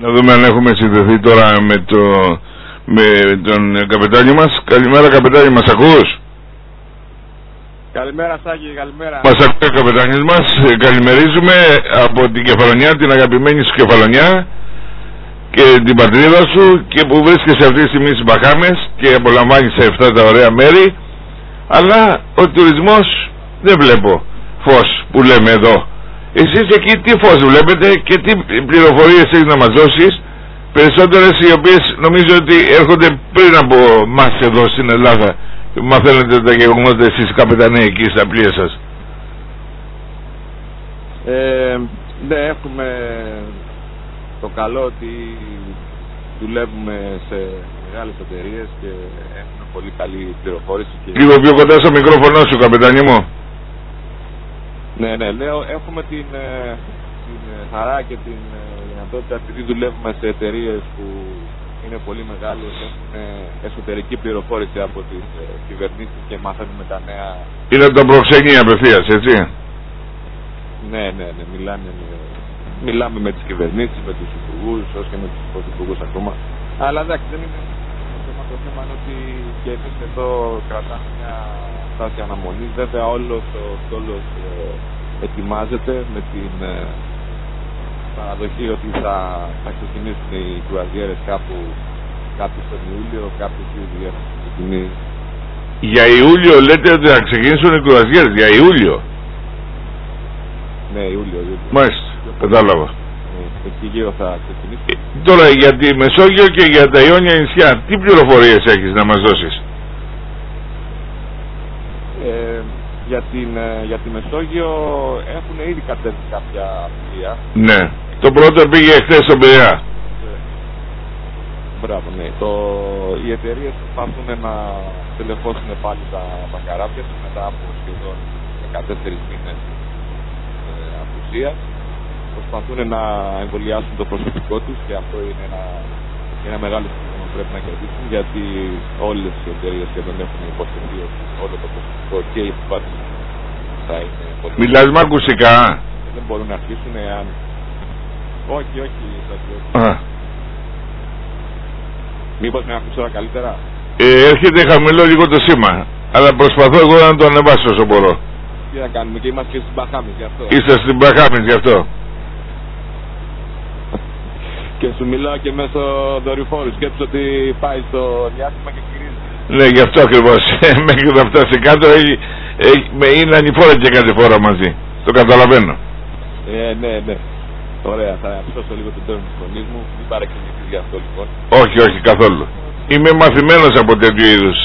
Να δούμε αν έχουμε συνδεθεί τώρα με τον καπετάνιο μας. Καλημέρα καπετάνιο, μας ακούς? Καλημέρα Σάκη, καλημέρα. Μας ακούει ο καπετάνιος μας. Καλημερίζουμε από την Κεφαλονιά, την αγαπημένη σου Κεφαλονιά και την πατρίδα σου, και που βρίσκεσαι αυτή τη στιγμή στις Μπαχάμες και απολαμβάνεις σε αυτά τα ωραία μέρη. Αλλά ο τουρισμός δεν βλέπω φως που λέμε εδώ. Εσείς εκεί τι φως βλέπετε και τι πληροφορίες έχεις να μας δώσεις? Περισσότερες οι οποίες νομίζω ότι έρχονται πριν από μας εδώ στην Ελλάδα. Μαθαίνετε τα γεγονότα εσείς καπεταναίοι εκεί στα πλοία σας. Ναι, έχουμε το καλό ότι δουλεύουμε σε μεγάλες εταιρείες και έχουμε πολύ καλή πληροφόρηση. Λίγο πιο κοντά στο μικρόφωνο σου καπετάνιο μου. Ναι, λέω, έχουμε την χαρά και την δυνατότητα, επειδή δουλεύουμε σε εταιρείες που είναι πολύ μεγάλες, έχουν εσωτερική πληροφόρηση από τις κυβερνήσεις και μαθαίνουμε τα νέα. Είναι το προξενεί απευθείας, έτσι? Ναι, μιλάμε με τις κυβερνήσεις, με τους υπουργούς, όσο και με τους πρωθυπουργούς ακόμα. Αλλά εντάξει, δεν είναι το θέμα είναι ότι και εμείς εδώ κρατάμε μια στάση αναμονής. Βέβαια όλος ο στόλος ετοιμάζεται με την παραδοχή ότι θα ξεκινήσουν οι κρουαζιέρες κάπου στον Ιούλιο, κάποιες ήδη έχουν ξεκινήσει. Για Ιούλιο λέτε ότι θα ξεκινήσουν οι κρουαζιέρες, για Ιούλιο? Ναι, Ιούλιο. Μάλιστα, κατάλαβα. Εκεί γύρω θα ξεκινήσει. Τώρα για τη Μεσόγειο και για τα Ιόνια νησιά, τι πληροφορίες έχεις να μας δώσεις? Για τη Μεσόγειο έχουν ήδη κατέβει κάποια πλοία. Ναι. Το πρώτο πήγε χθες στον Πειραιά. Μπράβο, ναι. Οι εταιρείες προσπαθούν να τελεφώσουν πάλι τα καράβια τους μετά από σχεδόν 14 μήνες απουσίας. Προσπαθούν να εμβολιάσουν το προσωπικό τους και αυτό είναι ένα μεγάλο ζήτημα που πρέπει να κερδίσουν, γιατί όλες οι εταιρείες σχεδόν έχουν υποσχεθεί ότι όλο το προσωπικό και οι επιβάσεις θα είναι πολύ. Μιλάς με ακουστικά? Δεν μπορούν να αρχίσουν εάν. Όχι. Μήπως με ακούς τώρα καλύτερα? Έρχεται χαμηλό λίγο το σήμα, αλλά προσπαθώ εγώ να το ανεβάσω όσο μπορώ. Τι να κάνουμε, και είμαστε και στις Μπαχάμες γι' αυτό. Είστε στην Μπαχάμες γι' αυτό. Και σου μιλάω και μέσω δορυφόρου. Σκέψου ότι πάει στο διάστημα και γυρίζει. Ναι, γι' αυτό ακριβώς. Μέχρι να φτάσει κάτω είναι ανηφόρα και κάθε φορά μαζί. Το καταλαβαίνω. Ναι. Ωραία, θα ψώσω λίγο τον τόνο της φωνής μου. Μην παρεξηγηθείς γι' αυτό λοιπόν. Όχι, καθόλου. Είμαι μαθημένος από τέτοιου είδους.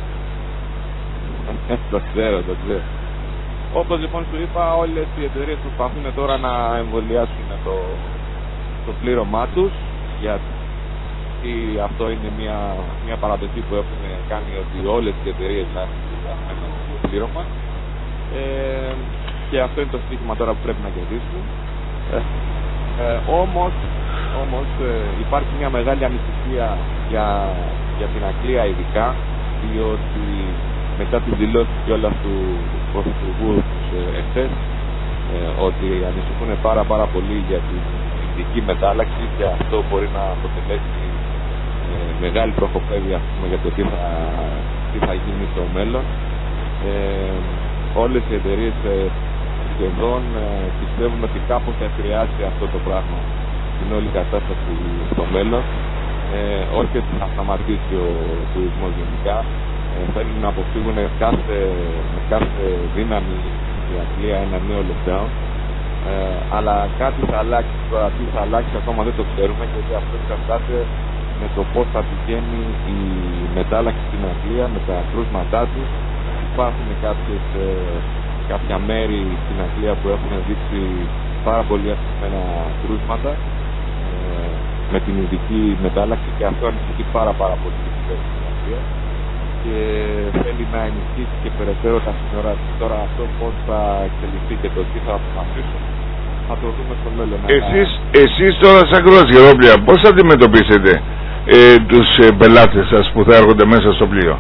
Το ξέρω. Όπως λοιπόν σου είπα, όλες οι εταιρείες προσπαθούν τώρα να εμβολιάσουν το πλήρωμά τους, γιατί αυτό είναι μια παραδοχή που έχουν κάνει, ότι όλες οι εταιρείες να έχουν το πλήρωμα, και αυτό είναι το στοίχημα τώρα που πρέπει να κερδίσουν. Όμως υπάρχει μια μεγάλη ανησυχία για την Αγγλία ειδικά, διότι μετά τις δηλώσεις κιόλας του Πρωθυπουργού εχθές, ότι ανησυχούν πάρα πολύ για την ειδική μετάλλαξη, και αυτό μπορεί να αποτελέσει μεγάλη τροχοπέδια για το τι θα γίνει στο μέλλον. Όλες οι εταιρείες σχεδόν πιστεύουν ότι κάπως θα επηρεάσει αυτό το πράγμα την όλη κατάσταση στο μέλλον. Όχι ότι θα σταματήσει ο τουρισμός γενικά. Θέλουν να αποφύγουν με κάθε δύναμη η Αγγλία ένα νέο lockdown. Αλλά κάτι θα αλλάξει. Τώρα τι θα αλλάξει ακόμα δεν το ξέρουμε, γιατί αυτό εξαρτάται με το πώς θα πηγαίνει η μετάλλαξη στην Αγγλία με τα κρούσματά του. Υπάρχουν κάποια μέρη στην Αγγλία που έχουν δείξει πάρα πολύ αυξημένα κρούσματα με την ειδική μετάλλαξη, και αυτό ανησυχεί πάρα πολύ την κυβέρνηση στην Αγγλία και θέλει να ενισχύσει και περαιτέρω τα σύνορα της. Τώρα αυτό πώς θα εξελιχθεί και το τι θα αποφασίσουν θα το δούμε στο μέλλον. Εσείς τώρα σαν κρουαζιερόπλια πώς θα αντιμετωπίσετε τους πελάτες σας που θα έρχονται μέσα στο πλοίο?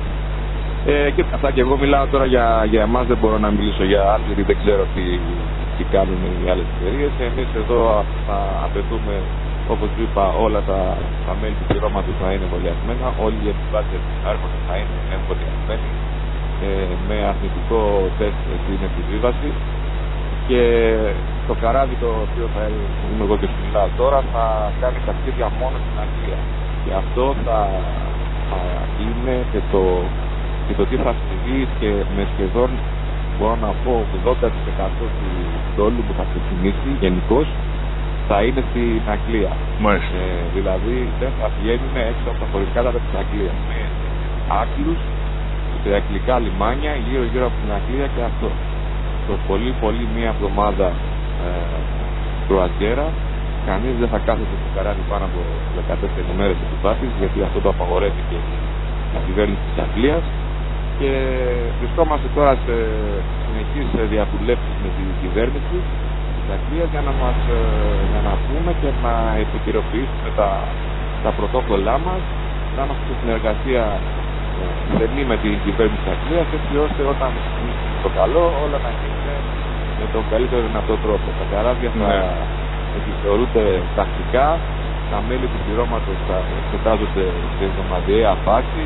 Και αυτά, και εγώ μιλάω τώρα για εμάς, δεν μπορώ να μιλήσω για άλλους, γιατί δεν ξέρω τι κάνουν οι άλλες εταιρείες. Εμείς εδώ θα απαιτούμε, όπως είπα, όλα τα μέλη του πληρώματος να είναι εμβολιασμένα, όλοι οι επιβάτες άρχοντες να είναι εμβολιασμένοι με αρνητικό τεστ στην επιβίβαση. Και το καράβι το οποίο θα είμαι εγώ και σου μιλάω τώρα θα κάνει ταξίδια μόνο στην Αγγλία. Και αυτό θα είναι και το τι θα συμβεί και με σχεδόν, μπορώ να πω, 80% του στόλου που θα ξεκινήσει γενικώς θα είναι στην Αγγλία. Δηλαδή δεν θα βγαίνουν έξω από τα χωρικά τα της Αγγλίας. Με άκλους σε αγγλικά λιμάνια γύρω από την Αγγλία και αυτό. Το πολύ μία εβδομάδα κρουαζιέρα. Κανείς δεν θα κάθεται στο καράβι πάνω από 14 ημέρες επιβάσεις, γιατί αυτό το απαγορεύει και η κυβέρνηση της Αγγλίας. Και βρισκόμαστε τώρα σε συνεχείς διαβουλεύσεις με την κυβέρνηση της Αγγλίας για να πούμε και να επικαιροποιήσουμε τα πρωτόκολλά μας, να είμαστε σε συνεργασία στενή με την κυβέρνηση της Αγγλίας, έτσι ώστε όταν είναι το καλό όλα να γίνουν με τον καλύτερο δυνατό τρόπο. Τα καράβια θα επιθεωρούνται τακτικά, τα μέλη του πληρώματος θα εξετάζονται σε εβδομαδιαία βάση,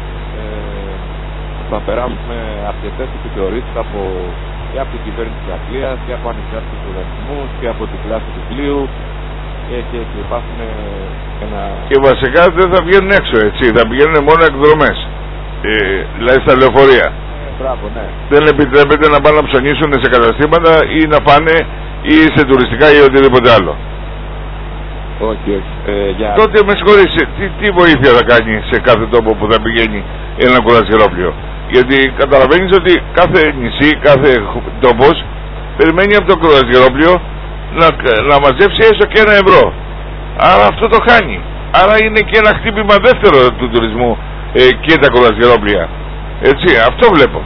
θα περάσουμε αρκετές επιθεωρήσεις και από την κυβέρνηση της Αγγλίας και από ανεξάρτητους οργανισμούς και από την κλάση του πλοίου και υπάρχουν Και βασικά δεν θα βγαίνουν έξω, έτσι, θα πηγαίνουν μόνο εκδρομές, δηλαδή στα λεωφορεία. Μπράβο, ναι. Δεν επιτρέπεται να πάνε να ψωνίσουν σε καταστήματα ή να πάνε ή σε τουριστικά ή οτιδήποτε άλλο. Όχι. Τότε με συγχωρείς, τι βοήθεια θα κάνει σε κάθε τόπο που θα πηγαίνει ένα κουρασιερόπλοιο? Γιατί καταλαβαίνεις ότι κάθε νησί, κάθε τόπος περιμένει από το κουρασιερόπλοιο να μαζέψει έστω και €1. Άρα αυτό το χάνει. Άρα είναι και ένα χτύπημα δεύτερο του τουρισμού και τα κουρασιερόπλοια. Έτσι, αυτό βλέπω.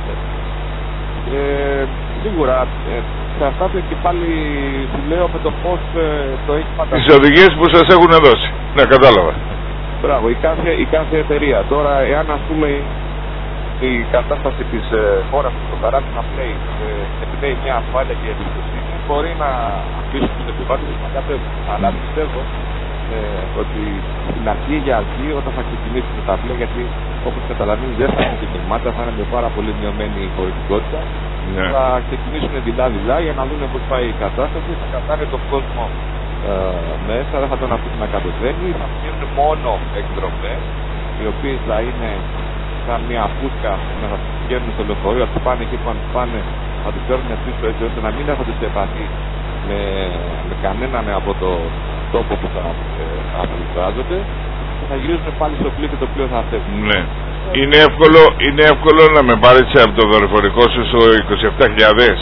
Σίγουρα εξαρτάται και πάλι, σου λέω, με το πώς το έχει πατήσει. Τις οδηγίες που σας έχουν δώσει. Ναι, κατάλαβα. Μπράβο, η κάθε εταιρεία. Τώρα, εάν ας πούμε η κατάσταση της χώρας που το καράβι να επιδέει μια ασφάλεια και εμπιστοσύνη, μπορεί να αφήσουν τους επιβάτες να κατέβουν. Αλλά πιστεύω ότι στην αρχή για αρχή, όταν θα ξεκινήσουν τα πλοία, γιατί όπως καταλαβαίνεις δεν θα είναι και γεμάτα, θα είναι με πάρα πολύ μειωμένη χωρητικότητα, θα ξεκινήσουν δειλά-δειλά για να δουν πώς πάει η κατάσταση, θα κατάρει τον κόσμο μέσα, δεν θα τον αφήσουν να κατεβαίνει, θα πηγαίνουν μόνο εκδρομές, οι οποίες θα είναι σαν μια φούσκα, θα πηγαίνουν στο λεωφορείο, θα τους πάνε εκεί που πάνε, θα τους φέρουν πίσω, έτσι ώστε να μην έρχονται σε επαφή με κανέναν από το τόπο που θα απολυτράζονται και θα γυρίζουν πάλι στο πλοίο και το πλοίο θα φεύγει. Ναι. Είναι εύκολο να με πάρεις από το δορυφορικό σου στο 27.000.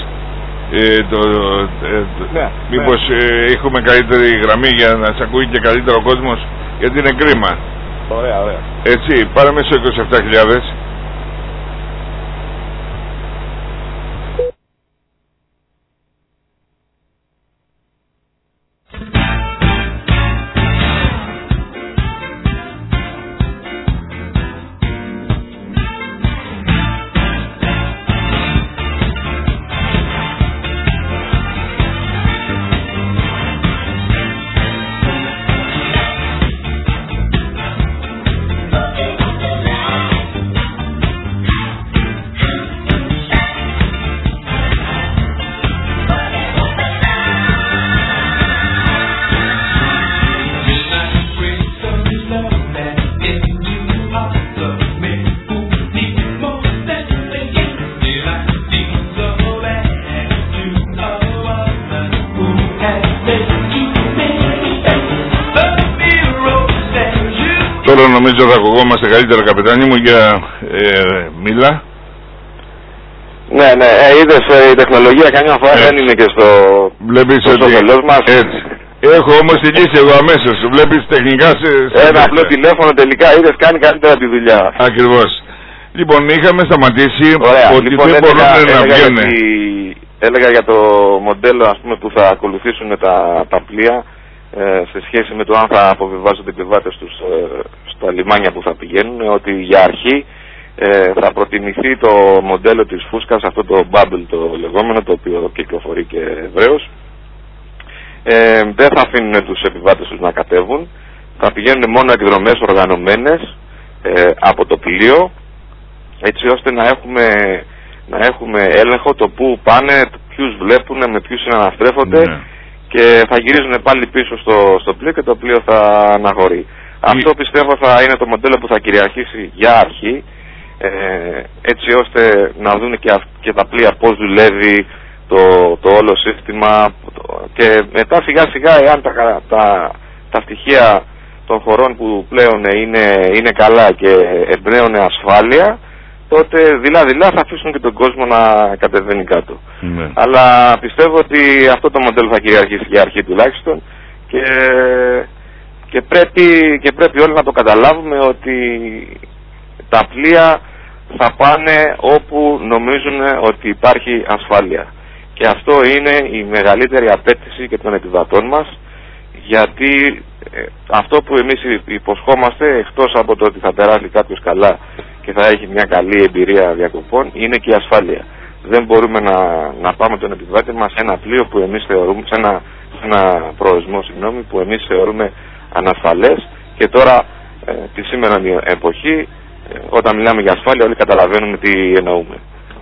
Μήπως έχουμε καλύτερη γραμμή για να σε ακούει και καλύτερο ο κόσμος, γιατί είναι κρίμα. Ωραία. Έτσι, πάρε με στο 27.000. Τώρα νομίζω θα ακουγόμαστε καλύτερα, καπετάνι μου, για μίλα. Ναι, είδες, η τεχνολογία καμιά φορά δεν είναι και στο όφελός μας. Έτσι. Έχω όμως τη λύση εγώ αμέσως. Βλέπεις τεχνικά ένα απλό τηλέφωνο τελικά, είδες, κάνει καλύτερα τη δουλειά. Ακριβώς. Λοιπόν, είχαμε σταματήσει. Ωραία. Ότι λοιπόν, δεν μπορούν να βγαίνουν. Έλεγα για το μοντέλο, ας πούμε, που θα ακολουθήσουν τα πλοία σε σχέση με το αν θα αποβιβάζονται οι επιβάτες τους στα λιμάνια που θα πηγαίνουν, ότι για αρχή θα προτιμηθεί το μοντέλο της φούσκας, αυτό το bubble το λεγόμενο, το οποίο κυκλοφορεί και ευρέως. Δεν θα αφήνουν τους επιβάτες τους να κατέβουν, θα πηγαίνουν μόνο εκδρομές οργανωμένες από το πλοίο, έτσι ώστε να έχουμε έλεγχο το που πάνε, ποιους βλέπουν, με ποιους συναναστρέφονται, και θα γυρίζουν πάλι πίσω στο πλοίο και το πλοίο θα αναχωρεί. Αυτό πιστεύω θα είναι το μοντέλο που θα κυριαρχήσει για αρχή, έτσι ώστε να δουν και τα πλοία πώς δουλεύει το όλο σύστημα, και μετά σιγά σιγά, εάν τα στοιχεία των χωρών που πλέον είναι καλά και εμπνέουν ασφάλεια, τότε δειλά-δειλά θα αφήσουν και τον κόσμο να κατεβαίνει κάτω. Αλλά πιστεύω ότι αυτό το μοντέλο θα κυριαρχήσει για αρχή τουλάχιστον, και πρέπει όλοι να το καταλάβουμε ότι τα πλοία θα πάνε όπου νομίζουν ότι υπάρχει ασφάλεια. Και αυτό είναι η μεγαλύτερη απέτηση και των επιβατών μας, γιατί αυτό που εμείς υποσχόμαστε, εκτός από το ότι θα περάσει κάποιος καλά και θα έχει μια καλή εμπειρία διακοπών, είναι και η ασφάλεια. Δεν μπορούμε να πάμε τον επιβάτη μας σε ένα πλοίο που εμείς θεωρούμε, σε ένα προορισμό, που εμείς θεωρούμε ανασφαλές, και τώρα τη σήμερα εποχή, όταν μιλάμε για ασφάλεια, όλοι καταλαβαίνουμε τι εννοούμε.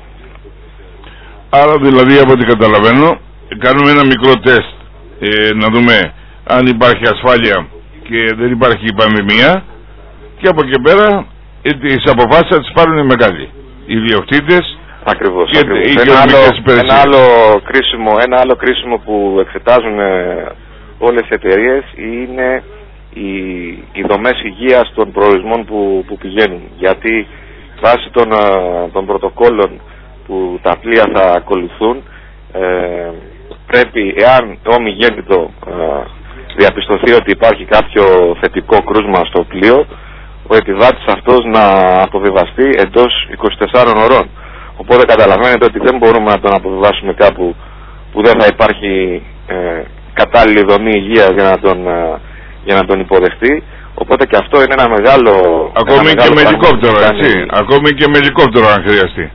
Άρα δηλαδή, από ό,τι καταλαβαίνω, κάνουμε ένα μικρό τεστ να δούμε αν υπάρχει ασφάλεια και δεν υπάρχει πανδημία, και από εκεί πέρα τις αποφάσεις θα τις πάρουν οι μεγάλοι, οι ιδιοκτήτες. Ακριβώς. Ένα άλλο κρίσιμο που εξετάζουν όλες οι εταιρείες είναι οι δομές υγείας των προορισμών που πηγαίνουν, γιατί βάσει των πρωτοκόλων που τα πλοία θα ακολουθούν, πρέπει, εάν ομιγέννητο διαπιστωθεί ότι υπάρχει κάποιο θετικό κρούσμα στο πλοίο, ο επιβάτης αυτός να αποβιβαστεί εντός 24 ωρών. Οπότε καταλαβαίνετε ότι δεν μπορούμε να τον αποβιβάσουμε κάπου που δεν θα υπάρχει κατάλληλη δομή υγείας για να τον υποδεχτεί. Οπότε και αυτό είναι ένα μεγάλο... Ακόμη και με ελικόπτερο, έτσι. Ακόμη και με ελικόπτερο, αν χρειαστεί.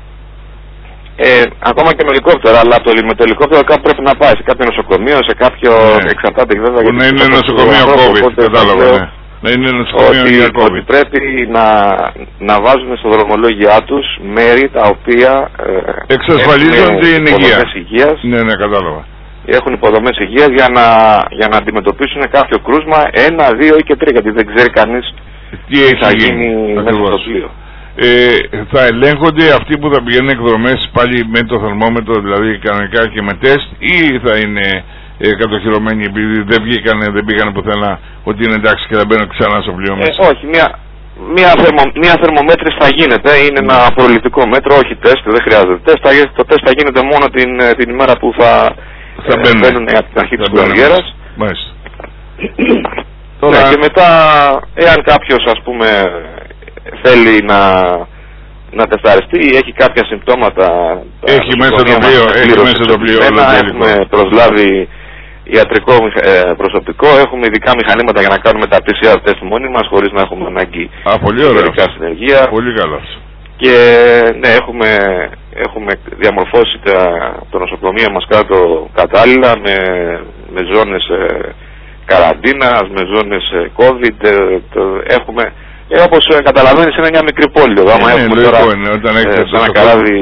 Ακόμα και με ελικόπτερο, αλλά με το ελικόπτερο κάπου πρέπει να πάει, σε κάποιο νοσοκομείο, σε κάποιο... Εξαρτάται βέβαια. Να είναι νοσοκομείο COVID, κατάλαβα, ναι. Να είναι νοσοκομείο για COVID. Ότι πρέπει να βάζουν στο δρομολόγια τους μέρη τα οποία εξασφαλίζουν την υγεία. Ναι, κατάλαβα. Έχουν υποδομές υγείας για να αντιμετωπίσουν κάποιο κρούσμα, 1, 2 ή και 3, γιατί δεν ξέρει κανείς τι θα γίνει μέσα στο πλοίο. Θα ελέγχονται αυτοί που θα πηγαίνουν εκδρομές πάλι με το θερμόμετρο, δηλαδή κανονικά και με τεστ, ή θα είναι κατοχυρωμένοι επειδή δεν πήγανε πουθενά, ότι είναι εντάξει και θα μπαίνουν ξανά στο πλοίο μέσα? Όχι, μια θερμομέτρηση θα γίνεται, είναι ένα προληπτικό μέτρο, όχι τεστ, δεν χρειάζεται τεστ. Το τεστ θα γίνεται μόνο την ημέρα που θα μπαίνουν από την αρχή της κουβεργέρας. Μάλιστα. Ναι, και μετά, εάν κάποιος, ας πούμε, θέλει να τεσταριστεί ή έχει κάποια συμπτώματα, έχει μέσα το πλοίο. Έχουμε προσλάβει ιατρικό προσωπικό, έχουμε ειδικά μηχανήματα για να κάνουμε τα PCR τεστ μόνοι μας, χωρίς να έχουμε ανάγκη ιατρικά συνεργεία. Πολύ καλό. Και ναι, έχουμε διαμορφώσει το νοσοκομείο μας κάτω κατάλληλα, με ζώνες καραντίνας, με ζώνες COVID. Έχουμε, όπως καταλαβαίνεις, είναι μια μικρή πόλη. Άμα έχουμε τώρα σε ένα καράβι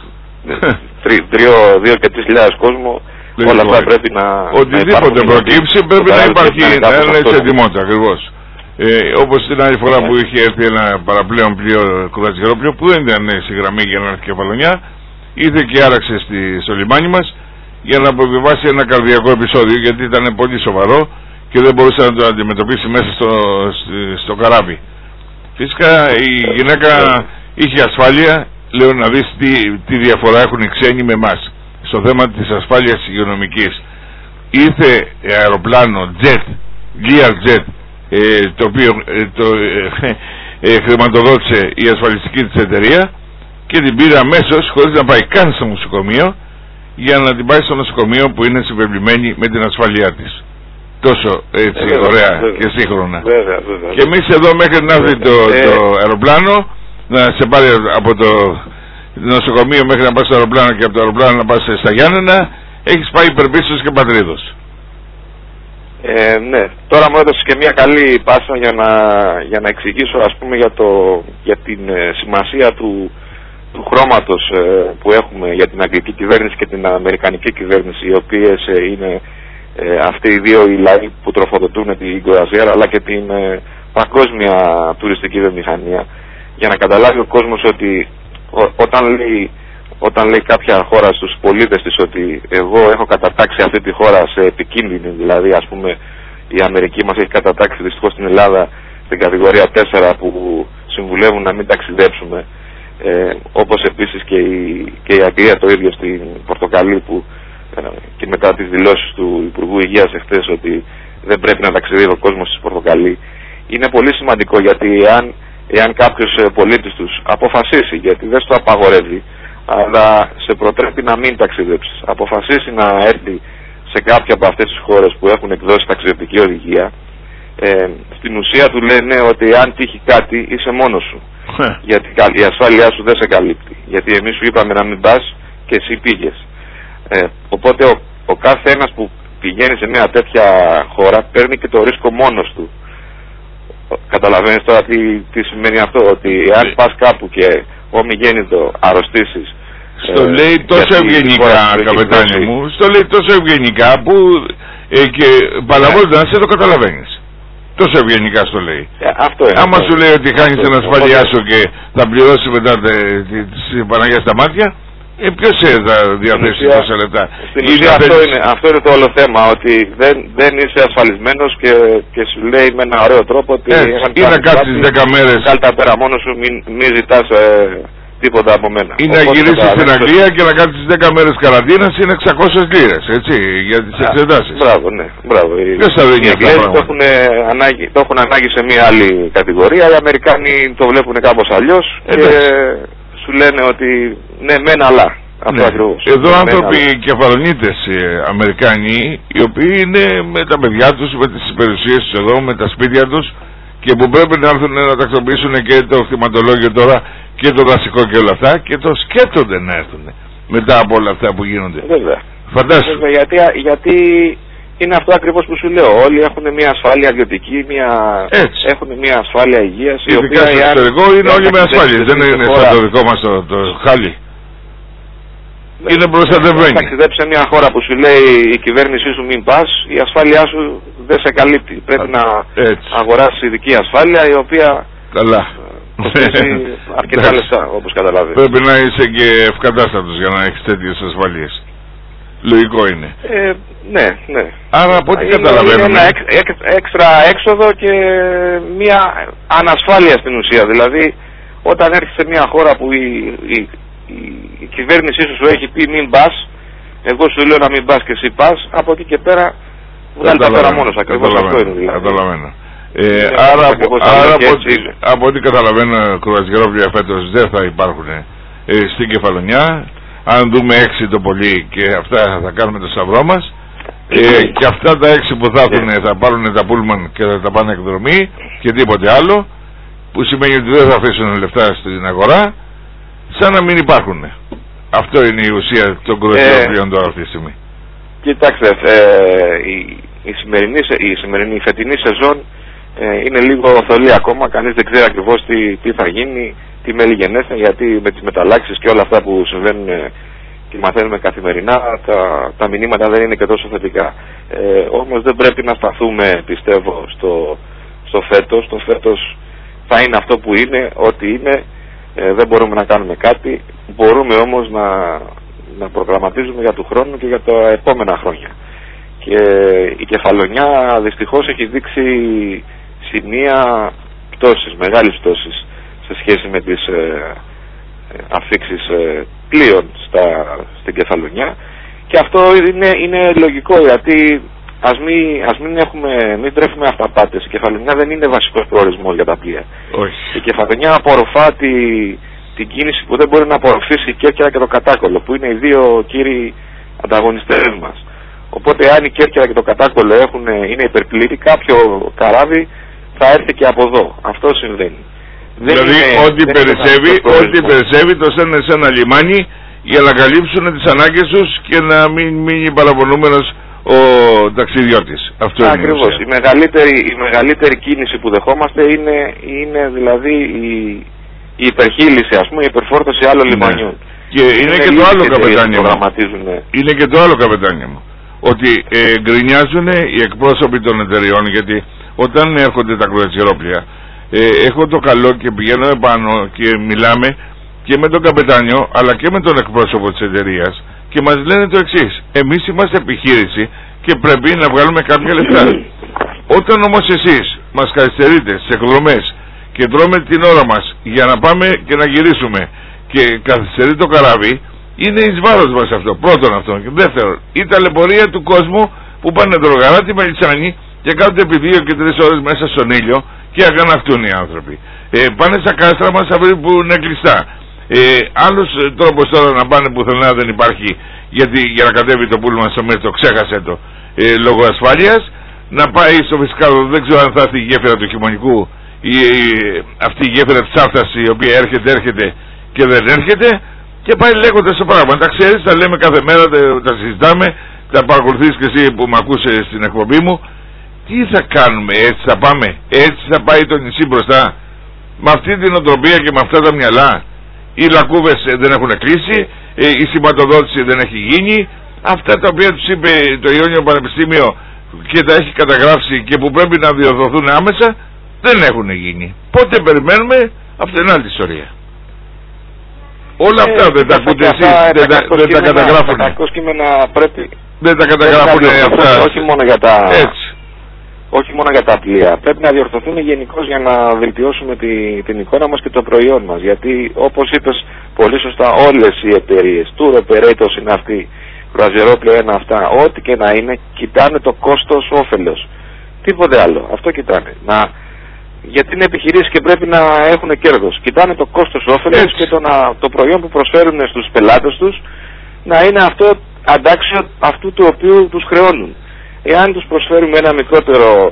2 και 3.000 κόσμο, όλα αυτά πρέπει να... Οτιδήποτε προκύψει πρέπει να υπάρχει ετοιμότητα, ακριβώς. Όπως την άλλη φορά που είχε έρθει ένα παραπλέον πλοίο, κουρασγερόπλοιο, που δεν ήταν στη γραμμή για να έρθει Κεφαλονιά, ήρθε και άραξε στο λιμάνι μας για να αποβιβάσει ένα καρδιακό επεισόδιο, γιατί ήταν πολύ σοβαρό και δεν μπορούσε να το αντιμετωπίσει μέσα στο καράβι. Φυσικά η γυναίκα είχε ασφάλεια. Λέω να δεις τι διαφορά έχουν οι ξένοι με εμάς στο θέμα της ασφάλειας υγειονομικής. Ήρθε αεροπλάνο jet, Learjet, το οποίο χρηματοδότησε η ασφαλιστική της εταιρεία, και την πήρε αμέσως χωρίς να πάει καν στο νοσοκομείο, για να την πάει στο νοσοκομείο που είναι συμπεριλημμένη με την ασφαλειά της. Τόσο έτσι ωραία και σύγχρονα. Βέβαια. Και εμείς εδώ μέχρι να έρθει το αεροπλάνο να σε πάρει από το νοσοκομείο μέχρι να πας στο αεροπλάνο και από το αεροπλάνο να πας στα Γιάννενα, έχεις πάει υπερπίστος και Πατρίδος. Ναι, τώρα μου έδωσε και μια καλή πάσα για να εξηγήσω, ας πούμε, για την σημασία του χρώματος που έχουμε για την αγγλική κυβέρνηση και την αμερικανική κυβέρνηση, οι οποίες είναι αυτοί οι δύο οι λαοί που τροφοδοτούν την Κοραζιέρα αλλά και την παγκόσμια τουριστική βιομηχανία, για να καταλάβει ο κόσμος ότι όταν λέει κάποια χώρα στους πολίτες της ότι εγώ έχω κατατάξει αυτή τη χώρα σε επικίνδυνη, δηλαδή ας πούμε η Αμερική μας έχει κατατάξει δυστυχώς στην Ελλάδα στην κατηγορία 4 που συμβουλεύουν να μην ταξιδέψουμε, όπως επίσης και η Αγγλία το ίδιο στην Πορτοκαλί που και μετά τις δηλώσεις του Υπουργού Υγείας εχθές ότι δεν πρέπει να ταξιδεύει ο κόσμος στη Πορτοκαλί. Είναι πολύ σημαντικό, γιατί εάν κάποιος πολίτης τους αποφασίσει, γιατί δεν στο απαγορεύει, αλλά σε προτρέπει να μην ταξιδέψεις, αποφασίσει να έρθει σε κάποια από αυτές τις χώρες που έχουν εκδώσει ταξιδιωτική οδηγία, στην ουσία του λένε ότι αν τύχει κάτι είσαι μόνος σου, γιατί η ασφάλειά σου δεν σε καλύπτει, γιατί εμείς σου είπαμε να μην πας και εσύ πήγες. Οπότε ο κάθε ένας που πηγαίνει σε μια τέτοια χώρα παίρνει και το ρίσκο μόνος του. Καταλαβαίνεις τώρα τι σημαίνει αυτό, ότι αν πας κάπου και ομιγέννητο αρρωστήσεις. Στο λέει τόσο ευγενικά, καπετάνιο μου, στο λέει τόσο ευγενικά που και παλαβώντας σε το καταλαβαίνεις. Τόσο ευγενικά στο λέει. Αυτό είναι. Άμα σου λέει ότι χάνεις την ασφάλειά σου και θα πληρώσει μετά της Παναγίας στα μάτια, ποιος θα διαθέσει τόσα λεπτά. Αυτό είναι το όλο θέμα, ότι δεν είσαι ασφαλισμένος και σου λέει με ένα ωραίο τρόπο ότι ή να κάτσεις 10 μέρες, κάλτα πέρα μόνος σου, μην ζητάς τίποτα από μένα. Ή να γυρίσεις στην Αγγλία και να κάτσεις 10 μέρες καραντίνας, είναι 600 λίρες, έτσι, για τις εξετάσεις. Μπράβο, ναι, μπράβο. Ποιος θα δίνει αυτά τα πράγματα. Το έχουν ανάγκη σε μια άλλη κατηγορία, οι Αμερικάνοι το βλέπουν κάπως αλλιώς και σου λένε ότι ναι μεν αλλά. Αυτό ακριβώς. Εδώ άνθρωποι κεφαλονίτες Αμερικάνοι, οι οποίοι είναι με τα παιδιά τους, με τις περιουσίες τους εδώ, με τα σπίτια τους, και που πρέπει να έρθουν να τακτοποιήσουν και το χρηματολόγιο τώρα και το δασικό και όλα αυτά, και το σκέφτονται να έρθουν μετά από όλα αυτά που γίνονται. Βέβαια. Φαντάσου. Γιατί είναι αυτό ακριβώς που σου λέω. Όλοι έχουν μια ασφάλεια ιδιωτική, έχουν μια ασφάλεια υγείας. Ειδικά στο εξωτερικό είναι όλοι με ασφάλειες. Δεν είναι σαν το δικό μας το χάλι. Είναι προστατευμένη. Αν ταξιδέψει σε μια χώρα που σου λέει η κυβέρνησή σου μην πας, η ασφάλειά σου δεν σε καλύπτει. Πρέπει να αγοράσεις ειδική ασφάλεια, η οποία κοστίζει αρκετά λεφτά, όπως καταλάβει. Πρέπει να είσαι και ευκατάστατος για να έχεις τέτοιες ασφαλείες. Λογικό είναι. Ναι. Άρα από ό,τι καταλαβαίνουμε, είναι ένα έξτρα έξοδο και μια ανασφάλεια στην ουσία. Δηλαδή όταν έρχεσαι σε μια χώρα που η κυβέρνησή σου έχει πει μην πας, εγώ σου λέω να μην πας και εσύ πας, από εκεί και πέρα βγάλει τα πέρα μόνος. Ακριβώς αυτό είναι δηλαδή. Καταλαβαίνω. Άρα από ό,τι καταλαβαίνω, κρουαζιερόπλια φέτος δεν θα υπάρχουν στην Κεφαλονιά. Αν δούμε 6 το πολύ και αυτά θα κάνουμε το σταυρό μας, και αυτά τα 6 που θα έρθουν θα πάρουν τα πούλμαν και θα τα πάνε εκδρομή και τίποτε άλλο, που σημαίνει ότι δεν θα αφήσουν λεφτά στην αγορά, σαν να μην υπάρχουν. Αυτό είναι η ουσία των κρουαζιερόπλιων τώρα αυτή τη στιγμή. Κοιτάξτε, η φετινή σεζόν είναι λίγο θολή ακόμα. Κανείς δεν ξέρει ακριβώς τι θα γίνει, τι μέλη γενέστε, γιατί με τις μεταλλάξεις και όλα αυτά που συμβαίνουν και μαθαίνουμε καθημερινά, τα μηνύματα δεν είναι και τόσο θετικά. Όμως δεν πρέπει να σταθούμε, πιστεύω, στο φέτος. Το φέτος θα είναι αυτό που είναι, ό,τι είναι. Δεν μπορούμε να κάνουμε κάτι. Μπορούμε όμως να προγραμματίζουμε για του χρόνου και για τα επόμενα χρόνια. Και η Κεφαλονιά δυστυχώς έχει δείξει σημεία πτώσης, μεγάλης πτώσης σε σχέση με τις αφήξεις πλοίων στην Κεφαλονιά, και αυτό είναι λογικό, γιατί μην τρέφουμε αυταπάτες. Η Κεφαλονιά δεν είναι βασικός προορισμός για τα πλοία. Όχι. Η Κεφαλονιά απορροφά την κίνηση που δεν μπορεί να απορροφήσει η Κέρκυρα και το Κατάκολο, που είναι οι δύο κύριοι ανταγωνιστές μας. Οπότε αν η Κέρκυρα και το Κατάκολο είναι υπερπλήρη, κάποιο καράβι θα έρθει και από εδώ. Αυτό συμβαίνει. Δηλαδή ό,τι περισσεύει το στέλνουν σε ένα λιμάνι για να καλύψουν τις ανάγκες τους και να μην μείνει παραπονούμενος ο ταξιδιώτης. Αυτό είναι ακριβώς. Η μεγαλύτερη κίνηση που δεχόμαστε είναι δηλαδή η υπερχείληση, ας πούμε, η υπερφόρτωση άλλων λιμανιών. Και είναι και το άλλο, καπετάνιο μου. Είναι και το άλλο, καπετάνιο μου. Ότι γκρινιάζουν οι εκπρόσωποι των εταιριών, γιατί όταν έρχονται τα κρουαζιερόπλια, έχω το καλό και πηγαίνω επάνω και μιλάμε και με τον καπετάνιο αλλά και με τον εκπρόσωπο της εταιρείας και μας λένε το εξής: εμείς είμαστε επιχείρηση και πρέπει να βγάλουμε κάποια λεφτά. Όταν όμως εσείς μας καθυστερείτε στις εκδρομές και τρώμε την ώρα μας για να πάμε και να γυρίσουμε και καθυστερεί το καράβι, είναι εις βάρος μας αυτό, πρώτον αυτό. Και δεύτερον, η ταλαιπωρία του κόσμου που πάνε τρογαρά τη Μελισσάνη και κάθονται επί 2 και 3 ώρες μέσα στον ήλιο και αγανακτούν οι άνθρωποι. Πάνε στα κάστρα μας αυτοί που είναι κλειστά. Άλλος τρόπος τώρα να πάνε πουθενά δεν υπάρχει, γιατί για να κατέβει το πούλμα στο μέτρο, ξέχασε το, λόγω ασφάλειας. Να πάει στο φυσικά, δεν ξέρω αν θα έρθει η γέφυρα του χειμωνικού ή αυτή η γέφυρα της Άρτας, η οποία έρχεται και δεν έρχεται, και πάει λέγοντας το πράγμα. Τα ξέρεις, τα λέμε κάθε μέρα, τα συζητάμε, τα παρακολουθείς και εσύ που με ακούσε στην εκπομπή μου. Τι θα κάνουμε, έτσι θα πάμε, έτσι θα πάει το νησί μπροστά, με αυτή την οτροπία και με αυτά τα μυαλά? Οι λακκούβες δεν έχουν κλείσει, η σηματοδότηση δεν έχει γίνει, αυτά τα οποία τους είπε το Ιόνιο Πανεπιστήμιο και τα έχει καταγράψει και που πρέπει να διορθωθούν άμεσα, δεν έχουν γίνει. Πότε περιμένουμε? Αυτό είναι άλλη ιστορία. Όλα αυτά δεν τα ακούτε εσείς, δεν τα καταγράφουν. Δεν τα καταγράφουν αυτά. Όχι μόνο για τα πλοία. Πρέπει να διορθωθούν γενικώς για να βελτιώσουμε την εικόνα μας και το προϊόν μας. Γιατί όπως είπες πολύ σωστά, όλες οι εταιρείες, tour operators είναι αυτοί, κρουαζιερόπλαιο είναι αυτά, ό,τι και να είναι, κοιτάνε το κόστος όφελος. Τίποτε άλλο. Αυτό κοιτάνε. Γιατί είναι επιχειρήσεις και πρέπει να έχουν κέρδος. Κοιτάνε το κόστος όφελος και το προϊόν που προσφέρουν στους πελάτες τους να είναι αυτό αντάξιο αυτού του οποίου τους χρεώνουν. Εάν τους προσφέρουμε ένα μικρότερο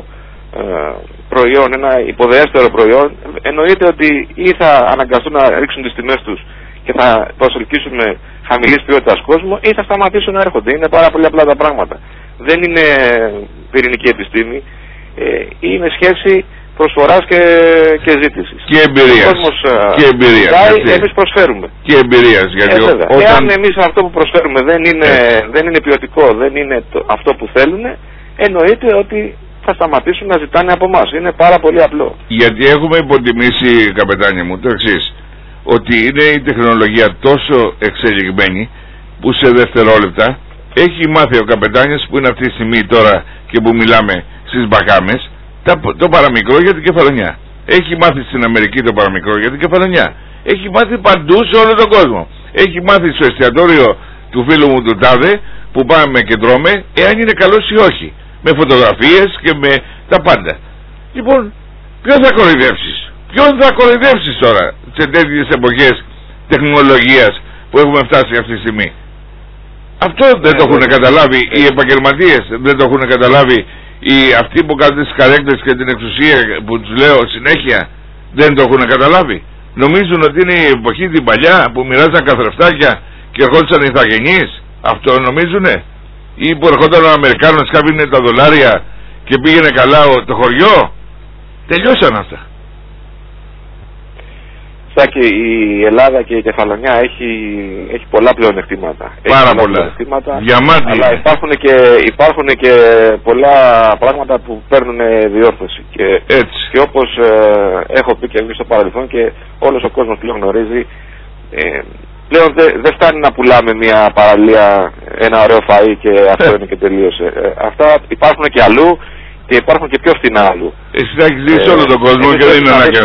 προϊόν, ένα υποδεέστερο προϊόν, εννοείται ότι ή θα αναγκαστούν να ρίξουν τις τιμές τους και θα προσελκύσουν χαμηλής ποιότητας κόσμο, ή θα σταματήσουν να έρχονται. Είναι πάρα πολύ απλά τα πράγματα. Δεν είναι πυρηνική επιστήμη, είναι σχέση προσφοράς και ζήτησης. Και εμπειρίας. Και εμπειρίας. Εμείς προσφέρουμε. Και εμπειρίας. Εάν εμείς αυτό που προσφέρουμε δεν είναι ποιοτικό, δεν είναι αυτό που θέλουν, εννοείται ότι θα σταματήσουν να ζητάνε από εμάς. Είναι πάρα πολύ απλό. Γιατί έχουμε υποτιμήσει, καπετάνια μου, το εξής: ότι είναι η τεχνολογία τόσο εξελιγμένη που σε δευτερόλεπτα έχει μάθει ο καπετάνιος, που είναι αυτή τη στιγμή τώρα και που μιλάμε, στις Μπαχάμες, το παραμικρό για την κεφαλονιά. Έχει μάθει στην Αμερική το παραμικρό για την κεφαλονιά. Έχει μάθει παντού σε όλο τον κόσμο. Έχει μάθει στο εστιατόριο του φίλου μου του τάδε που πάμε και τρώμε, εάν είναι καλός ή όχι. Με φωτογραφίες και με τα πάντα. Λοιπόν, ποιον θα κοροϊδεύσεις? Ποιον θα κοροϊδεύσεις τώρα σε τέτοιες εποχές τεχνολογίας που έχουμε φτάσει αυτή τη στιγμή? Αυτό δεν το έχουν καταλάβει οι επαγγελματίες, δεν το έχουν καταλάβει αυτοί που κάνουν τις καρέκλες και την εξουσία που τους λέω συνέχεια, δεν το έχουν καταλάβει. Νομίζουν ότι είναι η εποχή την παλιά που μοιράζαν καθρεφτάκια και ερχόντουσαν οι ηθαγενείς. Αυτό νομίζουνε? Ή που ερχόταν ο Αμερικάνος, σκάβινε τα δολάρια και πήγαινε καλά το χωριό? Τελειώσαν αυτά. Σάκη, η Ελλάδα και η Κεφαλονιά έχει πολλά πλεονεκτήματα. Πάρα πολλά. Διαμάτι. Αλλά υπάρχουν και πολλά πράγματα που παίρνουν διόρθωση. Και όπως έχω πει και στο παρελθόν και όλος ο κόσμος πλέον γνωρίζει, πλέον δεν φτάνει να πουλάμε μια παραλία, ένα ωραίο φαΐ και αυτό είναι και τελείωσε. Αυτά υπάρχουν και αλλού και υπάρχουν και πιο φθηνά αλλού. Εσύ θα έχεις δει όλο τον κόσμο και δεν είναι ανάγκη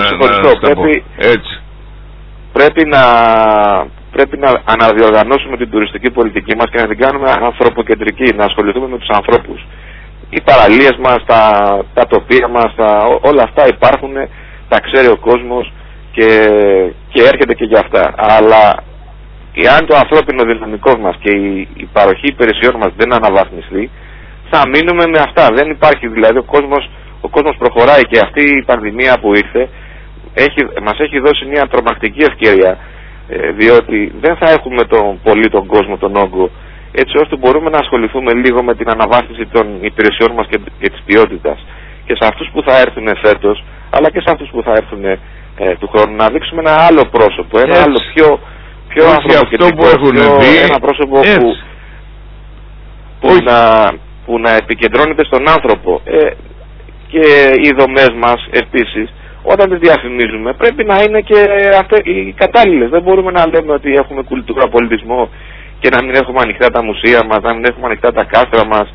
Πρέπει να αναδιοργανώσουμε την τουριστική πολιτική μας και να την κάνουμε ανθρωποκεντρική, να ασχοληθούμε με τους ανθρώπους. Οι παραλίες μας, τα τοπία μας, όλα αυτά υπάρχουν, τα ξέρει ο κόσμος και έρχεται και για αυτά. Αλλά εάν το ανθρώπινο δυναμικό μας και η παροχή υπηρεσιών μας δεν αναβαθμιστεί, θα μείνουμε με αυτά. Δεν υπάρχει, δηλαδή ο κόσμος προχωράει και αυτή η πανδημία που ήρθε μας έχει δώσει μια τρομακτική ευκαιρία, διότι δεν θα έχουμε πολύ τον κόσμο, τον όγκο, έτσι ώστε μπορούμε να ασχοληθούμε λίγο με την αναβάθμιση των υπηρεσιών μας και της ποιότητας. Και σε αυτούς που θα έρθουν φέτος, αλλά και σε αυτούς που θα έρθουν του χρόνου, να δείξουμε ένα άλλο πρόσωπο, ένα άλλο πιο ανθρωποκεντρικό, ένα πρόσωπο που να επικεντρώνεται στον άνθρωπο. Και οι δομές μας επίσης, όταν τις διαφημίζουμε, πρέπει να είναι και οι κατάλληλες. Δεν μπορούμε να λέμε ότι έχουμε κουλτούρα, πολιτισμό και να μην έχουμε ανοιχτά τα μουσεία μας, να μην έχουμε ανοιχτά τα κάστρα μας,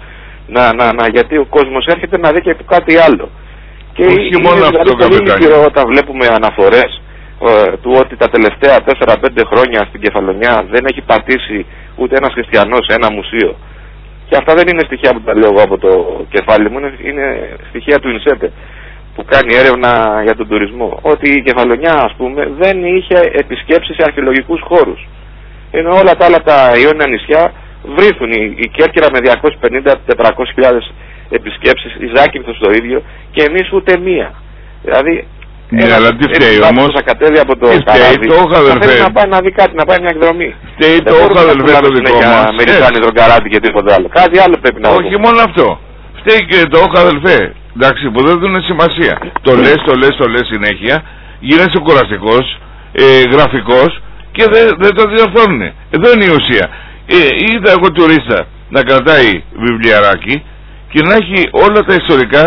γιατί ο κόσμος έρχεται να δει και κάτι άλλο. Και όχι μόνο αυτό, πολύ λυπηρό όταν βλέπουμε αναφορές του ότι τα τελευταία 4-5 χρόνια στην Κεφαλονιά δεν έχει πατήσει ούτε ένας χριστιανός σε ένα μουσείο. Και αυτά δεν είναι στοιχεία που τα λέω εγώ από το κεφάλι μου, είναι στοιχεία του ΙΝΣΕΤΕ που κάνει έρευνα για τον τουρισμό. Ότι η Κεφαλονιά, ας πούμε, δεν είχε επισκέψεις σε αρχαιολογικούς χώρους. Ενώ όλα τα άλλα τα Ιόνια νησιά βρίσκουν, η Κέρκυρα με 250-400.000 επισκέψεις, η Ζάκυνθος το ίδιο, και εμείς ούτε μία. Δηλαδή, ναι, αλλά τι φταίει όμως, θα κατέβει από το καράβι, θέλει να πάει να δει κάτι, να πάει μια εκδρομή. Φταίει το όχα, αδελφέ, το δικό μας. Αμερικάνοι δρογκαράτη και τίποτα άλλο. Κάτι άλλο πρέπει να δούμε. Όχι μόνο αυτό. Φταίει και το όχα, αδελφέ. Εντάξει, που δεν δίνουν σημασία. Το λες συνέχεια, γίνεσαι κουραστικός, γραφικός και δεν το διορθώνουν. Εδώ είναι η ουσία. Είδα εγώ τουρίστα να κρατάει βιβλιαράκι και να έχει όλα τα ιστορικά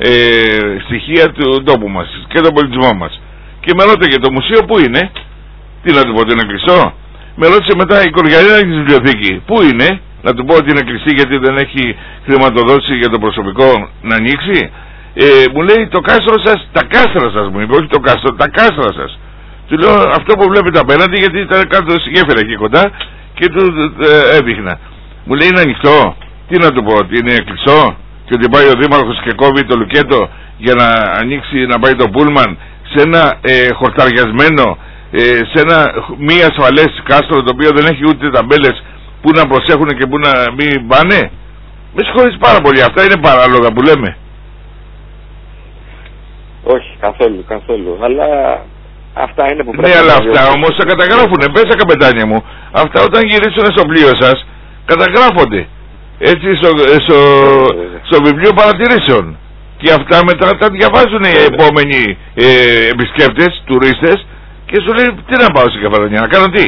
στοιχεία του τόπου μας και τον πολιτισμό μας. Και με ρώτησε το μουσείο που είναι, τι να του πω, ότι είναι κλειστό. Με ρώτησε μετά η κοριαλίνα της βιβλιοθήκη, πού είναι, να του πω ότι είναι κλειστή γιατί δεν έχει χρηματοδότηση για το προσωπικό να ανοίξει. Μου λέει το κάστρο σας, τα κάστρα σας μου είπε, όχι το κάστρο, τα κάστρα σας. Του λέω αυτό που βλέπετε απέναντι, γιατί ήταν κάτω στη γέφυρα εκεί κοντά και του έδειχνα. Μου λέει είναι ανοιχτό, τι να του πω, ότι είναι κλειστό και ότι πάει ο δήμαρχος και κόβει το λουκέτο για να ανοίξει, να πάει το πούλμαν σε ένα χορταριασμένο, σε ένα μη ασφαλές κάστρο το οποίο δεν έχει ούτε ταμπέλες που να προσέχουν και που να μην πάνε. Με συγχωρείς πάρα πολύ, αυτά είναι παράλογα που λέμε. Όχι, καθόλου, αλλά αυτά είναι που πρέπει. Ναι, αλλά αυτά όμως τα καταγράφουνε, πέσα καπετάνια μου, αυτά όταν γυρίσουν στο πλοίο σας καταγράφονται. Έτσι στο βιβλίο παρατηρήσεων. Και αυτά μετά τα διαβάζουν οι επόμενοι επισκέπτες, τουρίστες, και σου λέει τι να πάω στην Κεφαλονιά, να κάνω τι.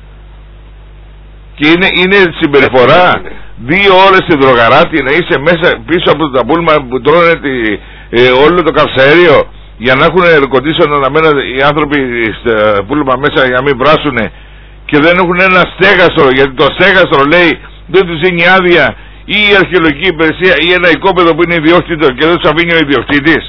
Και είναι συμπεριφορά 2 ώρες στην Δρογαράτη να είσαι μέσα πίσω από τα πούλμα που τρώνε όλο το καυσαέριο για να έχουν air-condition αναμένα οι άνθρωποι στα πούλμα μέσα για να μην βράσουν και δεν έχουν ένα στέγαστρο, γιατί το στέγαστρο λέει δεν τους δίνει άδεια ή η αρχαιολογική υπηρεσία ή ένα οικόπεδο που είναι ιδιόκτητο και δεν τους αφήνει ο ιδιοκτήτης.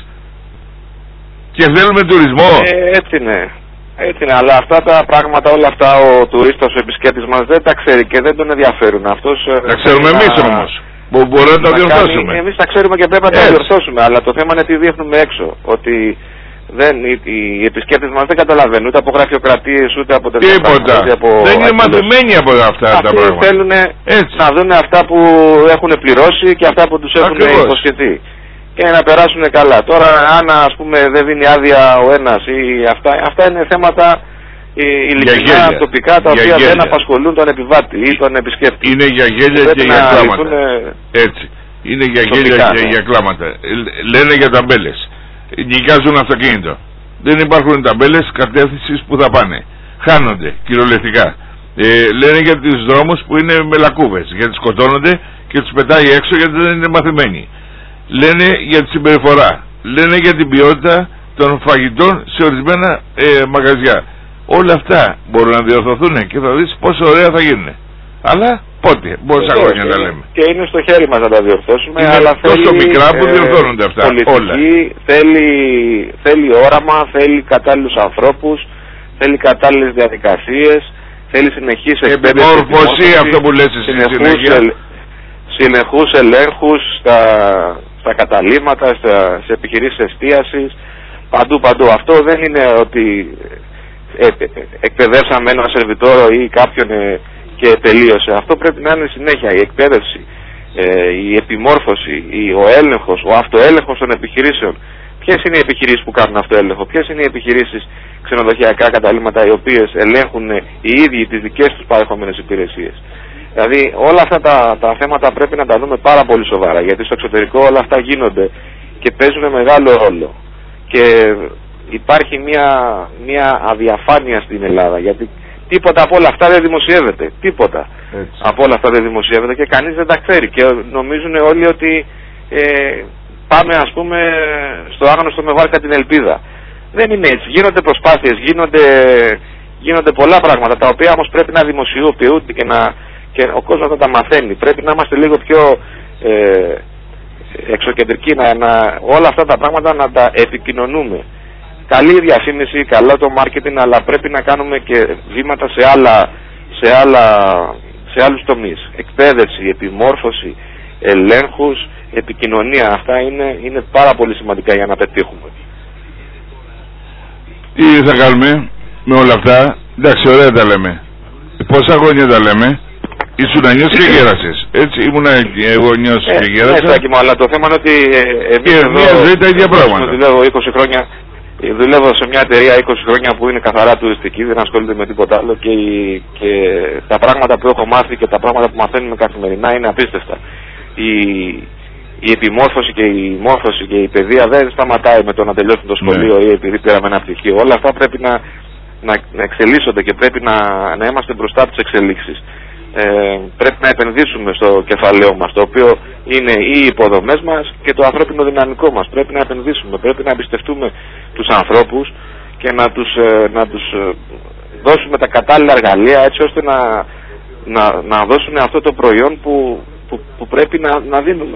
Και θέλουμε τουρισμό. Έτσι είναι, αλλά αυτά τα πράγματα, όλα αυτά ο τουρίστας, ο επισκέπτης μας δεν τα ξέρει και δεν τον ενδιαφέρουν. Αυτός τα ξέρουμε εμείς όμως, που μπορούμε να τα διορθώσουμε. Εμείς τα ξέρουμε και πρέπει να τα διορθώσουμε, αλλά το θέμα είναι τι δείχνουμε έξω. Ότι οι επισκέπτες μας δεν καταλαβαίνουν ούτε από γραφειοκρατίες ούτε από τέτοια πράγματα. Δεν είναι μαθημένοι από αυτά τα πράγματα. Αυτοί θέλουν να δουν αυτά που έχουν πληρώσει και αυτά που τους έχουν υποσχεθεί και να περάσουν καλά. Τώρα αν ας πούμε δεν δίνει άδεια ο ένας ή αυτά είναι θέματα ειλικρινά τοπικά τα οποία δεν απασχολούν τον επιβάτη ή τον επισκέπτη. Είναι για γέλια και για κλάματα. Έτσι. Είναι για γέλια και για κλάματα. Λένε για ταμπέλες. Νοικιάζουν αυτοκίνητο. Δεν υπάρχουν ταμπέλες κατεύθυνσης που θα πάνε. Χάνονται κυριολεκτικά. Λένε για τους δρόμους που είναι με λακκούβες, γιατί σκοτώνονται και τους πετάει έξω γιατί δεν είναι μαθημένοι. Λένε για τη συμπεριφορά. Λένε για την ποιότητα των φαγητών σε ορισμένα μαγαζιά. Όλα αυτά μπορούν να διορθωθούν και θα δεις πόσο ωραία θα γίνουν. Αλλά πότε, πόσα χρόνια τα λέμε. Και είναι στο χέρι μας να τα διορθώσουμε. Είναι αλλά τόσο μικρά που διορθώνονται αυτά. Πολιτική, όλα. Θέλει όραμα, θέλει κατάλληλους ανθρώπους, θέλει κατάλληλες διαδικασίες, θέλει συνεχής εκπαίδευση. Επιμόρφωση, αυτό που λες εσύ συνέχεια. Συνεχούς ελέγχους στα καταλύματα, σε επιχειρήσεις εστίασης, παντού. Αυτό δεν είναι ότι εκπαιδεύσαμε ένα σερβιτόρο ή κάποιον και τελείωσε. Αυτό πρέπει να είναι συνέχεια η εκπαίδευση, η επιμόρφωση, ο έλεγχος, ο αυτοέλεγχος των επιχειρήσεων. Ποιες είναι οι επιχειρήσεις που κάνουν αυτό έλεγχο, ποιες είναι οι επιχειρήσεις ξενοδοχειακά καταλύματα οι οποίες ελέγχουν οι ίδιοι τις δικές τους παρεχόμενες υπηρεσίες. Δηλαδή όλα αυτά τα θέματα πρέπει να τα δούμε πάρα πολύ σοβαρά, γιατί στο εξωτερικό όλα αυτά γίνονται και παίζουν μεγάλο ρόλο. Και υπάρχει μια αδιαφάνεια στην Ελλάδα, γιατί τίποτα από όλα αυτά δεν δημοσιεύεται. Τίποτα από όλα αυτά δεν δημοσιεύεται και κανείς δεν τα ξέρει. Και νομίζουν όλοι ότι πάμε ας πούμε στο άγνωστο με βάρκα την ελπίδα. Δεν είναι έτσι. Γίνονται προσπάθειες, γίνονται πολλά πράγματα τα οποία όμως πρέπει να δημοσιοποιούνται και ο κόσμος να τα μαθαίνει. Πρέπει να είμαστε λίγο πιο εξοκεντρικοί, όλα αυτά τα πράγματα να τα επικοινωνούμε. Καλή διαφήμιση, καλό το marketing, αλλά πρέπει να κάνουμε και βήματα σε άλλους τομείς. Εκπαίδευση, επιμόρφωση, ελέγχους, επικοινωνία. Αυτά είναι πάρα πολύ σημαντικά για να πετύχουμε. Τι θα κάνουμε με όλα αυτά? Εντάξει, ωραία τα λέμε. Πόσα χρόνια τα λέμε? Ήσουν νιός και γέρασες. Έτσι, ήμουν εγώ νιός και γέρασα. Ναι, αλλά το θέμα είναι ότι και μία ζωή τα ίδια πράγματα. Δουλεύω 20 χρόνια. Δουλεύω σε μια εταιρεία 20 χρόνια που είναι καθαρά τουριστική, δεν ασχολείται με τίποτα άλλο και τα πράγματα που έχω μάθει και τα πράγματα που μαθαίνουμε καθημερινά είναι απίστευτα. Η επιμόρφωση και η μόρφωση και η παιδεία δεν σταματάει με το να τελειώσουν το σχολείο ή επειδή πήραμε ένα πτυχίο. Όλα αυτά πρέπει να εξελίσσονται και πρέπει να είμαστε μπροστά από τις εξελίξεις. Πρέπει να επενδύσουμε στο κεφαλαίο μας, το οποίο είναι οι υποδομές μας και το ανθρώπινο δυναμικό μας. Πρέπει να επενδύσουμε, πρέπει να εμπιστευτούμε τους ανθρώπους και να τους δώσουμε τα κατάλληλα εργαλεία έτσι ώστε να δώσουν αυτό το προϊόν που πρέπει να δίνουμε.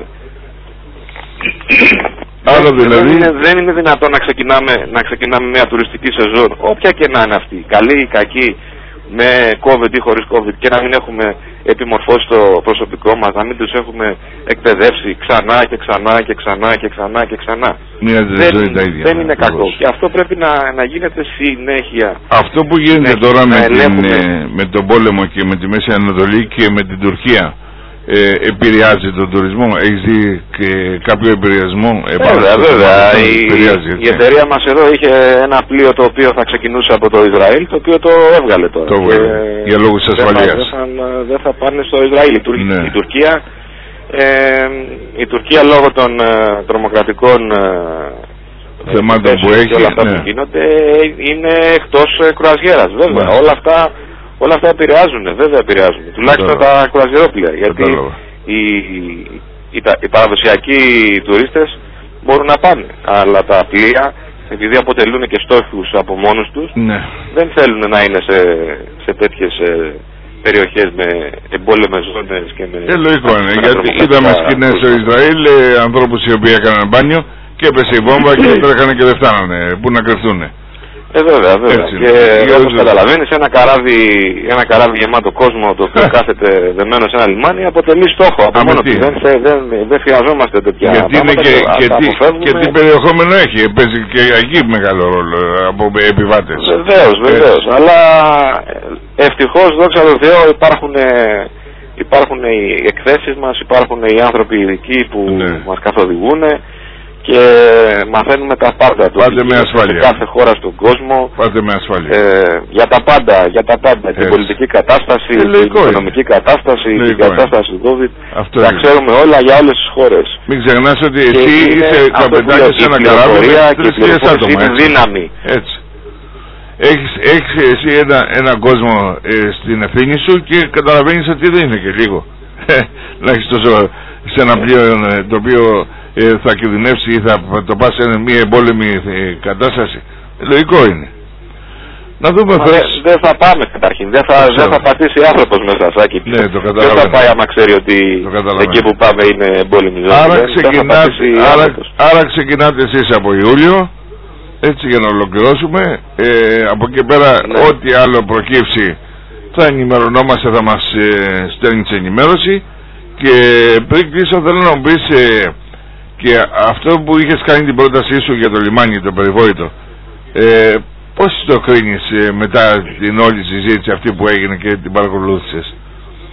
Άρα δηλαδή... δεν είναι δυνατόν να ξεκινάμε μια τουριστική σεζόν, όποια και να είναι αυτή, καλή ή κακή, με COVID ή χωρίς COVID, και να μην έχουμε επιμορφώσει το προσωπικό μας, να μην τους έχουμε εκπαιδεύσει ξανά και ξανά και ξανά και ξανά και ξανά. Δεν είναι κακό και αυτό πρέπει να γίνεται συνέχεια. Αυτό που γίνεται τώρα με τον πόλεμο και με τη Μέση Ανατολή και με την Τουρκία επηρεάζει τον τουρισμό? Έχεις δει και κάποιο επηρεασμό? Βέβαια. Η εταιρεία μας εδώ είχε ένα πλοίο το οποίο θα ξεκινούσε από το Ισραήλ, το οποίο το έβγαλε τώρα. Για λόγους ασφαλείας. Δεν θα πάνε στο Ισραήλ. Η Τουρκία λόγω των τρομοκρατικών θεμάτων που έχει και όλα αυτά που γίνονται είναι εκτός κρουαζιέρας. Βέβαια. Όλα αυτά επηρεάζουν, βέβαια επηρεάζουν. Τουλάχιστον τα κρουαζιερόπλοια. Γιατί οι παραδοσιακοί τουρίστες μπορούν να πάνε. Αλλά τα πλοία, επειδή αποτελούν και στόχους από μόνους τους, δεν θέλουν να είναι σε τέτοιες περιοχές με εμπόλεμες ζώνες και με... Λογικό είναι, γιατί είδαμε σκηνές στο Ισραήλ, ανθρώπους οι οποίοι έκαναν μπάνιο και έπεσε η βόμβα και τρέχανε και δεν φτάνανε. Πού να κρυφτούν. Βέβαια. Και όπως καταλαβαίνεις, ένα καράβι γεμάτο κόσμο, το οποίο κάθεται δεμένο σε ένα λιμάνι, αποτελεί στόχο από μόνο του. Δεν χρειαζόμαστε τέτοια πράγματα. Και τι περιεχόμενο έχει? Παίζει και εκεί μεγάλο ρόλο από επιβάτες. Βεβαίως. Αλλά ευτυχώς, δόξα τω Θεώ, υπάρχουν οι εκθέσεις μας, υπάρχουν οι άνθρωποι ειδικοί που μας καθοδηγούν και μαθαίνουμε τα πάντα. Πάτε με ασφάλεια. Σε κάθε χώρα στον κόσμο. Πάτε με ασφάλεια. Για τα πάντα. Την πολιτική κατάσταση, την οικονομική κατάσταση, την κατάσταση του COVID. Τα ξέρουμε όλα για όλες τις χώρες. Μην ξεχνάς ότι εσύ είσαι καπετάνιος σε ένα καράβι με 3.000 άτομα. Είναι δύναμη. Έτσι. Έχεις εσύ έναν κόσμο στην ευθύνη σου και καταλαβαίνεις ότι δεν είναι και λίγο. Να έχεις τόσο σε ένα πλοίο το οποίο θα κινδυνεύσει ή θα το πας σε μια εμπόλεμη κατάσταση. Λογικό είναι. Να δούμε. Δεν θα πάμε καταρχήν. Δεν θα πατήσει άνθρωπος μέσα, Σάκη. Το καταλαβαίνω. Δεν θα πάει άμα ξέρει ότι εκεί που πάμε είναι εμπόλεμη ζώνη. Άρα ξεκινάτε εσείς από Ιούλιο, έτσι, για να ολοκληρώσουμε. Από εκεί πέρα ό,τι άλλο προκύψει θα ενημερωνόμαστε, θα μας στέλνει την ενημέρωση. Και πριν κλείσω θέλω να μου πεις και αυτό που είχες κάνει την πρότασή σου για το λιμάνι, το περιβόητο, πώς το κρίνεις μετά την όλη συζήτηση αυτή που έγινε και την παρακολούθησες?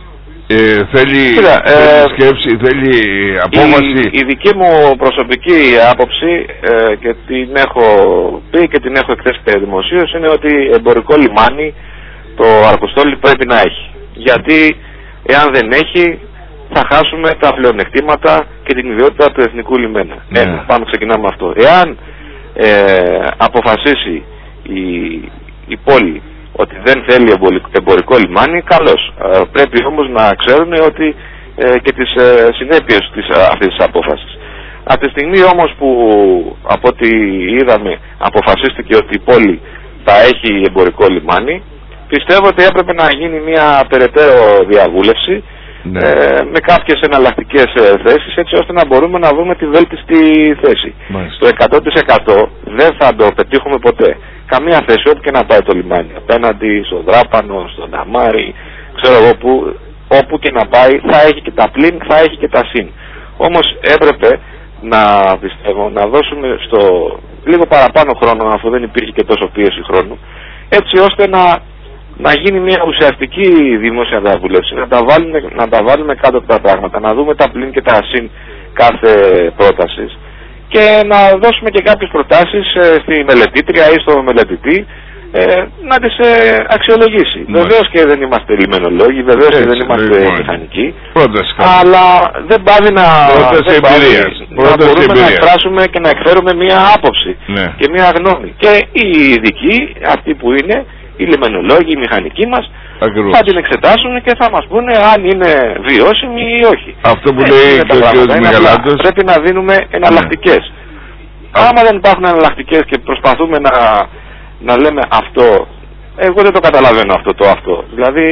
Θέλει σκέψη, θέλει απόφαση. Η δική μου προσωπική άποψη και την έχω πει και την έχω εκθέσει και δημοσίως είναι ότι εμπορικό λιμάνι το Αρκοστόλι πρέπει να έχει. Γιατί εάν δεν έχει θα χάσουμε τα πλεονεκτήματα και την ιδιότητα του εθνικού λιμένα. Πάμε ξεκινάμε αυτό. Εάν αποφασίσει η πόλη ότι δεν θέλει εμπορικό λιμάνι, καλώς. Πρέπει όμως να ξέρουν ότι και τις συνέπειες αυτής της απόφασης. Από τη στιγμή όμως που από ό,τι είδαμε αποφασίστηκε ότι η πόλη θα έχει εμπορικό λιμάνι, πιστεύω ότι έπρεπε να γίνει μια περαιτέρω διαβούλευση με κάποιες εναλλακτικές θέσεις, έτσι ώστε να μπορούμε να δούμε τη βέλτιστη θέση. Το 100% δεν θα το πετύχουμε ποτέ. Καμία θέση όπου και να πάει το λιμάνι, απέναντι στο Δράπανο, στον Ταμάρι, ξέρω εγώ όπου και να πάει, θα έχει και τα πλήν, θα έχει και τα συν. Όμως έπρεπε να πιστεύω να δώσουμε στο λίγο παραπάνω χρόνο, αφού δεν υπήρχε και τόσο πίεση χρόνου, έτσι ώστε να γίνει μια ουσιαστική δημόσια διαβούλευση, να τα βάλουμε κάτω τα πράγματα, να δούμε τα πλήν και τα συν κάθε πρότασης και να δώσουμε και κάποιες προτάσεις στη μελετήτρια ή στο μελετητή να τις αξιολογήσει. Βεβαίως και δεν είμαστε λιμενολόγοι, βεβαίως και δεν είμαστε μηχανικοί, αλλά δεν πάβει να μπορούμε να εκφράσουμε και να εκφέρουμε μια άποψη και μια γνώμη. Και οι ειδικοί, αυτοί που είναι, οι λιμενολόγοι, οι μηχανικοί μας, θα την εξετάσουν και θα μας πούνε αν είναι βιώσιμη ή όχι. Αυτό που λέει και ο κ. Μιγαλάτος, πρέπει να δίνουμε εναλλακτικές. Άμα δεν υπάρχουν εναλλακτικές και προσπαθούμε να λέμε αυτό, εγώ δεν το καταλαβαίνω αυτό. Δηλαδή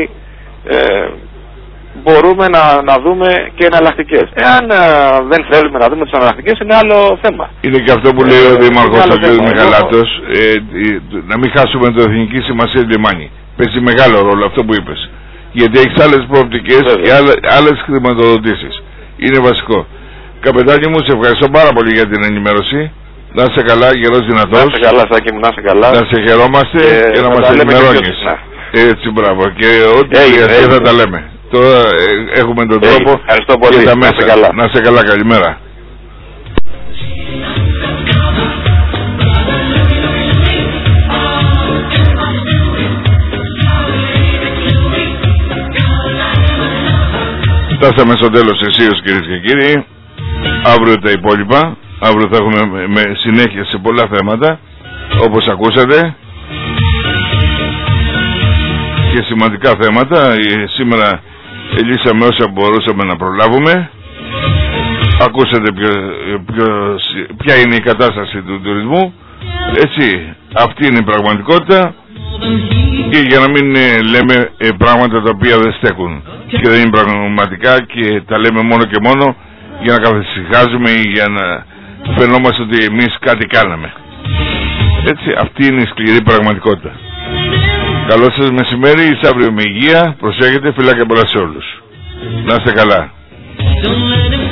μπορούμε να δούμε και εναλλακτικές. Εάν δεν θέλουμε να δούμε τις εναλλακτικές, είναι άλλο θέμα. Είναι και αυτό που λέει ο Δήμαρχος ο κ. Μιγαλάτος, να μην χάσουμε το εθνική σημασία του λιμάνι. Παίζει μεγάλο ρόλο αυτό που είπες. Γιατί έχεις άλλες προοπτικές και άλλες χρηματοδοτήσεις. Είναι βασικό. Καπετάνι μου, σε ευχαριστώ πάρα πολύ για την ενημέρωση. Να είσαι καλά, γερός δυνατός. Να είσαι καλά, Σάκη μου, να είσαι καλά. Να σε χαιρόμαστε και να μας ενημερώνεις. Έτσι, μπράβο. Και ό,τι χρειαστεί θα τα λέμε. Τώρα έχουμε τον τρόπο και τα μέσα. Να είσαι καλά, καλημέρα. Φτάσαμε στο τέλος εσείως, κυρίες και κύριοι. Αύριο τα υπόλοιπα. Αύριο θα έχουμε με συνέχεια σε πολλά θέματα, όπως ακούσατε, και σημαντικά θέματα. Σήμερα λύσαμε όσα μπορούσαμε να προλάβουμε. Ακούσατε ποια είναι η κατάσταση του τουρισμού. Έτσι, αυτή είναι η πραγματικότητα. Και για να μην λέμε πράγματα τα οποία δεν στέκουν και δεν είναι πραγματικά και τα λέμε μόνο και μόνο για να καθησυχάζουμε ή για να φαινόμαστε ότι εμείς κάτι κάναμε. Έτσι, αυτή είναι η σκληρή πραγματικότητα. Καλό σας μεσημέρι, εις αύριο με υγεία, προσέχετε, φιλάκια πολλά σε όλους. Να είστε καλά.